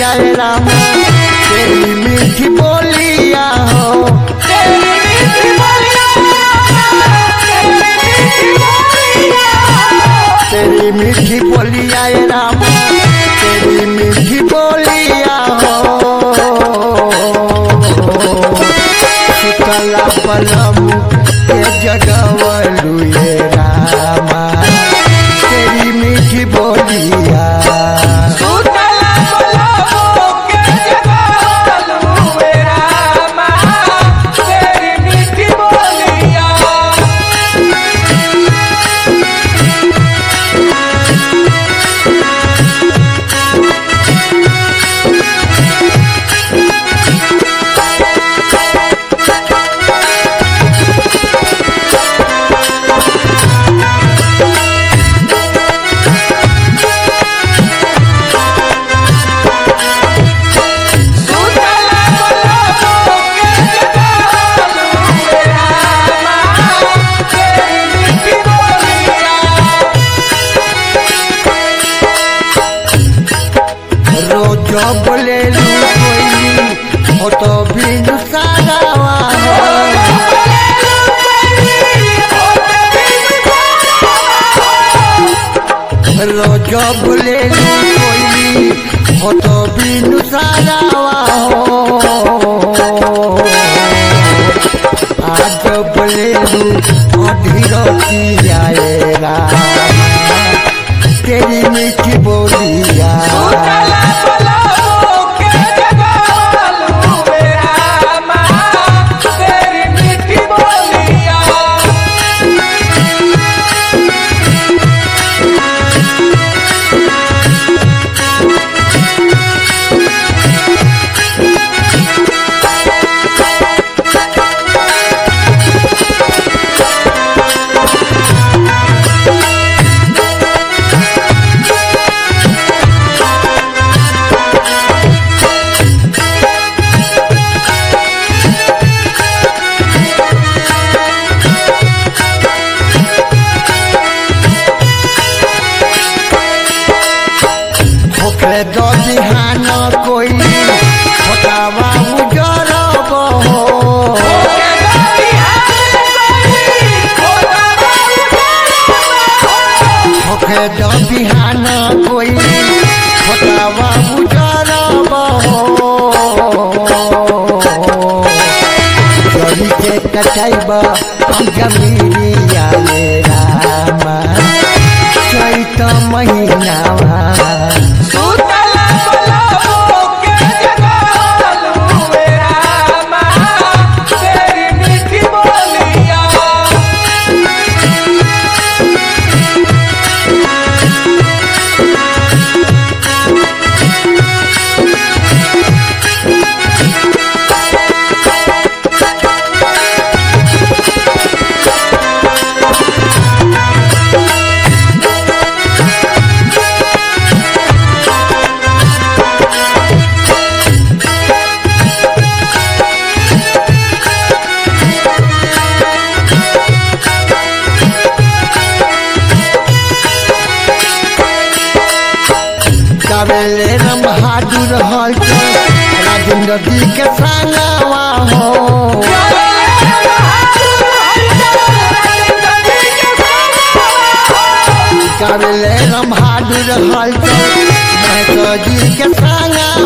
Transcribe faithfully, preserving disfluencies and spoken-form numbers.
बोलिया राम तेरी मीठी बोलिया हो तेरी मीठी बोलिया तेरी मीठी बोलिया राम तेरी मीठी बोलिया हो सुतला पलम के जगवलु ये रामा तेरी मीठी बोलिया जब ले लू कोई हो तो भी सारावा रो जब ले लू कोई हो तो भी सारावा हो आज जब ले लू अधीरती आएगा तेरी मीठी बोलिया दो बिहान कोई होतावा उजरब हो होके दो बिहान कोई होतावा उजरब हो जरी के कटाइब हम जमीरिया रामा चैत महीनावा कावेले राम बहादुर हल राजेंद्र जी के संगवा हो कावेले राम बहादुर हल महेश जी के संगवा